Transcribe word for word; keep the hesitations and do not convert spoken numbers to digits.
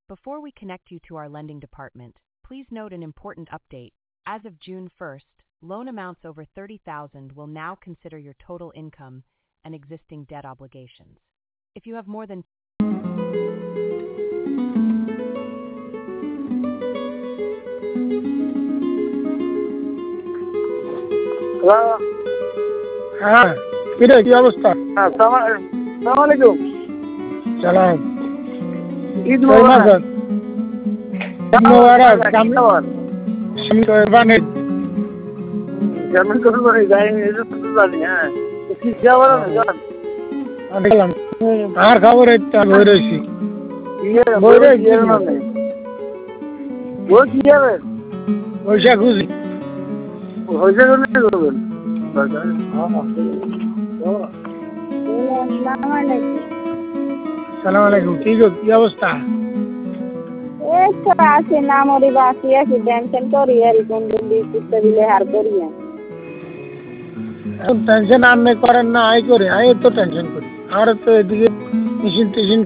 Before we connect you to our lending department, please note an important update. As of June first, loan amounts over thirty thousand will now consider your total income and existing debt obligations. If you have more than hello. হ্যাঁ, কিরে কি অবস্থা? হ্যাঁ, সালাম সালাম আলাইকুম। সালাম। ঈদ কই মোবারক। মাসত? ঈদ মোবারক। কেমন খবর? আমি কোরবানি। কেমন খবর? যাইনি, এই তো জানি। হ্যাঁ, কি খবর না জান? আমি গেলাম। আর খবর এই তো বই রইছি। ইয়ে বই রইছি। ইয়ে মানে ও কি হবে? পয়সা খুঁজি। হইছে কোনে করবেন? সালাম আলাইকুম। কি গো কি অবস্থা? এই তো আছি না মরি বাকি আছি টেনশন করি আর কোন দিন দিতে দিলে হার করি টেনশন আর নেই করেন না আই করে আই তো টেনশন করি আর তো এদিকে মেশিন টেশিন